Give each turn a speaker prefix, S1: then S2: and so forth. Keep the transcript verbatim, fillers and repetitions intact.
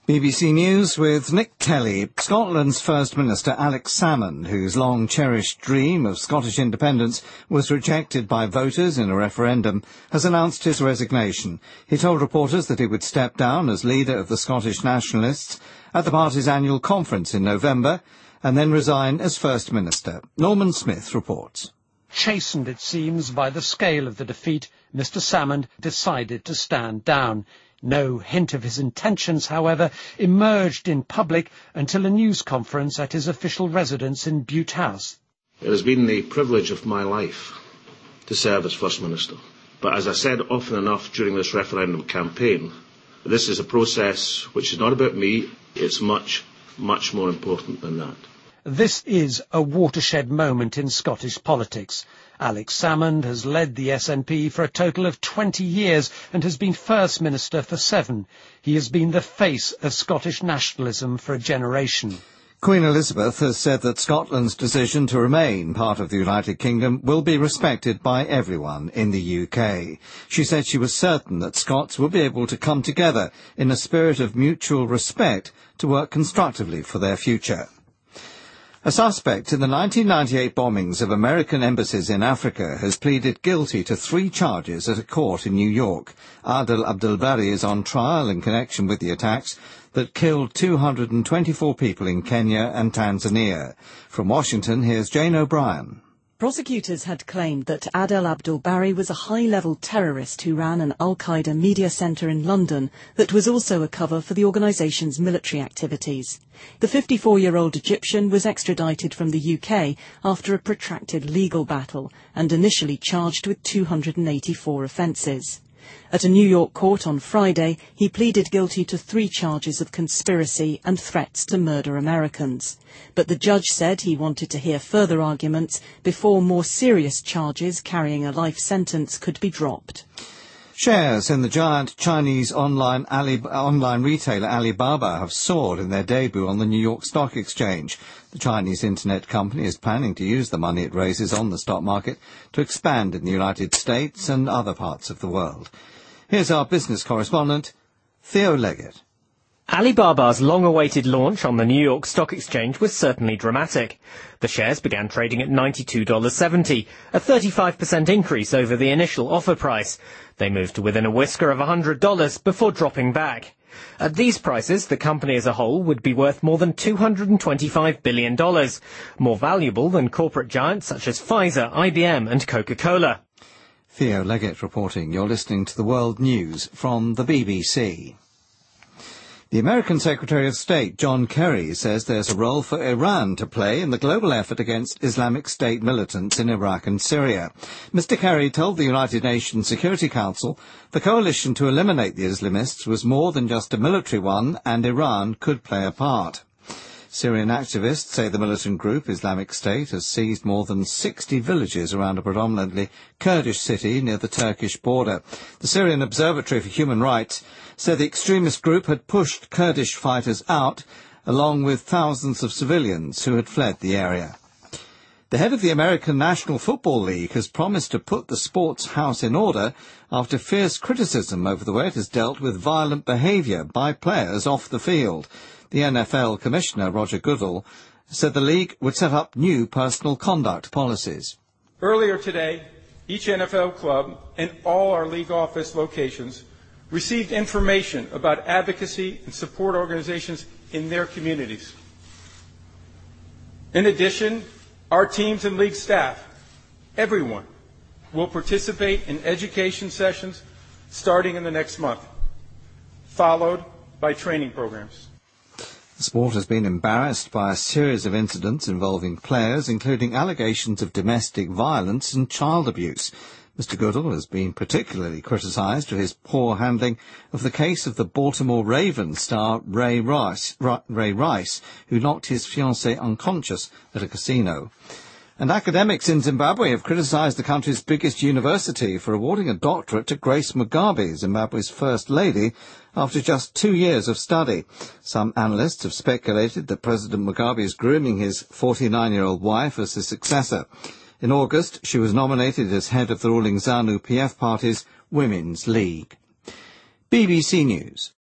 S1: B B C News with Nick Kelly. Scotland's First Minister Alex Salmond, whose long-cherished dream of Scottish independence was rejected by voters in a referendum, has announced his resignation. He told reporters that he would step down as leader of the Scottish Nationalists at the party's annual conference in November and then resign as First Minister. Norman Smith reports.
S2: Chastened, it seems, by the scale of the defeat, Mr Salmond decided to stand down. No hint of his intentions, however, emerged in public until a news conference at his official residence in Bute House.
S3: It has been the privilege of my life to serve as First Minister. But as I said often enough during this referendum campaign, this is a process which is not about me. It's much, much more important than that.
S2: This is a watershed moment in Scottish politics. Alex Salmond has led the S N P for a total of twenty years and has been First Minister for seven. He has been the face of Scottish nationalism for a generation.
S1: Queen Elizabeth has said that Scotland's decision to remain part of the United Kingdom will be respected by everyone in the U K. She said she was certain that Scots will be able to come together in a spirit of mutual respect to work constructively for their future. A suspect in the nineteen ninety-eight bombings of American embassies in Africa has pleaded guilty to three charges at a court in New York. Adel Abdelbari is on trial in connection with the attacks that killed two hundred twenty-four people in Kenya and Tanzania. From Washington, here's Jane O'Brien.
S4: Prosecutors had claimed that Adel Abdelbari was a high-level terrorist who ran an Al-Qaeda media centre in London that was also a cover for the organisation's military activities. The fifty-four-year-old Egyptian was extradited from the U K after a protracted legal battle and initially charged with two hundred eighty-four offences. At a New York court on Friday, he pleaded guilty to three charges of conspiracy and threats to murder Americans. But the judge said he wanted to hear further arguments before more serious charges carrying a life sentence could be dropped.
S1: Shares in the giant Chinese online, Ali, online retailer Alibaba have soared in their debut on the New York Stock Exchange. The Chinese internet company is planning to use the money it raises on the stock market to expand in the United States and other parts of the world. Here's our business correspondent, Theo Leggett.
S5: Alibaba's long-awaited launch on the New York Stock Exchange was certainly dramatic. The shares began trading at ninety-two dollars seventy, a thirty-five percent increase over the initial offer price. They moved to within a whisker of one hundred dollars before dropping back. At these prices, the company as a whole would be worth more than two hundred twenty-five billion dollars, more valuable than corporate giants such as Pfizer, I B M and Coca-Cola.
S1: Theo Leggett reporting. You're listening to the World News from the B B C. The American Secretary of State, John Kerry, says there's a role for Iran to play in the global effort against Islamic State militants in Iraq and Syria. Mister Kerry told the United Nations Security Council the coalition to eliminate the Islamists was more than just a military one, and Iran could play a part. Syrian activists say the militant group Islamic State has seized more than sixty villages around a predominantly Kurdish city near the Turkish border. The Syrian Observatory for Human Rights said the extremist group had pushed Kurdish fighters out, along with thousands of civilians who had fled the area. The head of the American National Football League has promised to put the sports house in order after fierce criticism over the way it has dealt with violent behaviour by players off the field. The N F L Commissioner, Roger Goodell, said the league would set up new personal conduct policies.
S6: Earlier today, each N F L club and all our league office locations received information about advocacy and support organizations in their communities. In addition, our teams and league staff, everyone, will participate in education sessions starting in the next month, followed by training programs.
S1: The sport has been embarrassed by a series of incidents involving players, including allegations of domestic violence and child abuse. Mister Goodell has been particularly criticised for his poor handling of the case of the Baltimore Ravens star Ray Rice, Ray Rice, who knocked his fiancée unconscious at a casino. And academics in Zimbabwe have criticised the country's biggest university for awarding a doctorate to Grace Mugabe, Zimbabwe's First Lady, after just two years of study. Some analysts have speculated that President Mugabe is grooming his forty-nine-year-old wife as his successor. In August, she was nominated as head of the ruling ZANU-P F party's Women's League. B B C News.